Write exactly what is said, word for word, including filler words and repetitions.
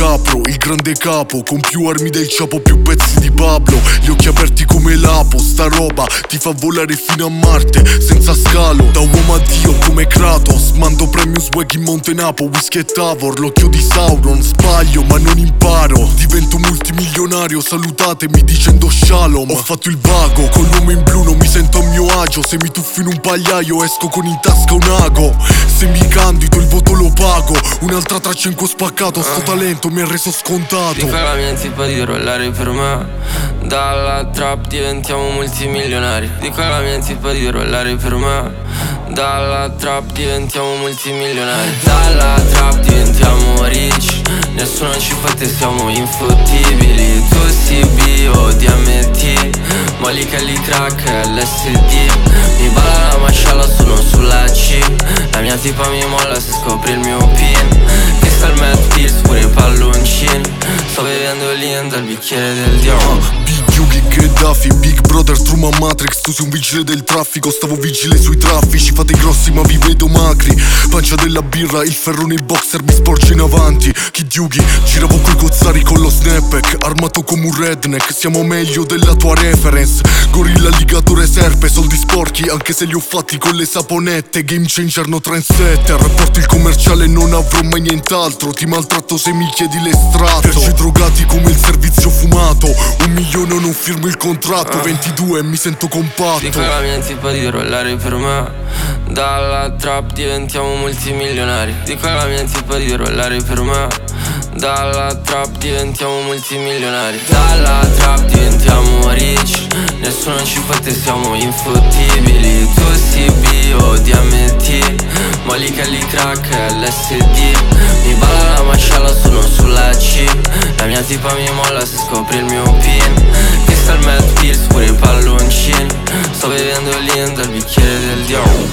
capro, il grande capo, con più armi del Ciapo, più pezzi di Pablo. Gli occhi aperti come l'apo, sta roba ti fa volare fino a Marte senza scalo. Da uomo a Dio come Kratos, mando premio swag in Monte Napo, whisky e Tavor, l'occhio di Sauron. Sbaglio ma non imparo, divento multimilionario, salutatemi dicendo shalom. Ho fatto il vago, con l'uomo in blu non mi sento a mio agio. Se mi tuffo in un pagliaio esco con in tasca un ago. Se mi candido il voto lo pago, un'altra traccia in cui ho spaccato. Sto talento mi ha reso scontato. Dico alla mia tipa di rollare per me, dalla trap diventiamo multimilionari. Dico alla mia tipa di rollare per me, dalla trap diventiamo multimilionari. Dalla trap diventiamo rich, nessuno ci fa te, siamo infottibili. Tu C B o D M T, Molly Kelly crack L S D. Mi balla la masciala, sono sulla C. La mia tipa mi molla se scopri il mio pin. Crystal Meth Pills, pure i palloncini. Sto bevendo lean dal bicchiere del Dio. Big Yugi, Gheddafi, Big Brother, Truman Matrix. Tu sei un vigile del traffico, stavo vigile sui traffici. Fate grossi ma vi vedo macri. Pancia della birra, il ferro nel boxer mi sporge in avanti. Kid Yugi, giravo coi cozzari con lo snapback, armato come un redneck. Siamo meglio della tua reference. Gorilla, alligatore, serpe, soldi sporchi anche se li ho fatti con le saponette. Game changer, no trendsetter. Porto il commerciale, non avrò mai nient'altro. Ti maltratto se mi chiedi l'estratto. Perci drogati come il servizio fumato. Un milione non firmo il contratto. ventidue e mi sento compatto. Dico alla mia tipa di rollare per me, dalla trap diventiamo multimilionari. Dico alla mia tipa di rollare per me, dalla trap diventiamo multimilionari. Dalla trap diventiamo rich, nessuno ci fa te, siamo infottibili. Tu C B o D M T, Molly Kelly crack L S D. Mi balla la masciala, sono sulla C. La mia tipa mi molla se scopri il mio pin. Crystal Meth Pills, pure i palloncini. Sto bevendo lean dal bicchiere del Dio.